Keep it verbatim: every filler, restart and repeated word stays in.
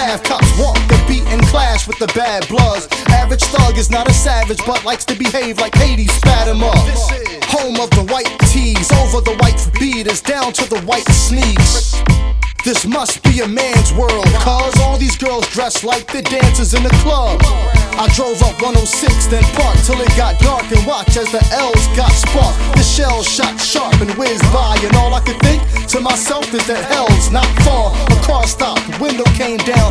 have cops walk the beat and clash with the bad bloods. Average thug is not a savage, but likes to behave like Hades, spat him up. Home of the white tees, over the white beaters, down to the white sneaks. This must be a man's world, cause all these girls dress like the dancers in the club. I drove up one oh six, then parked till it got dark, and watch as the L's got sparked. The shell shot sharp and whizzed by, and all I could think to myself is that hell's not far. A car stopped, the window came down,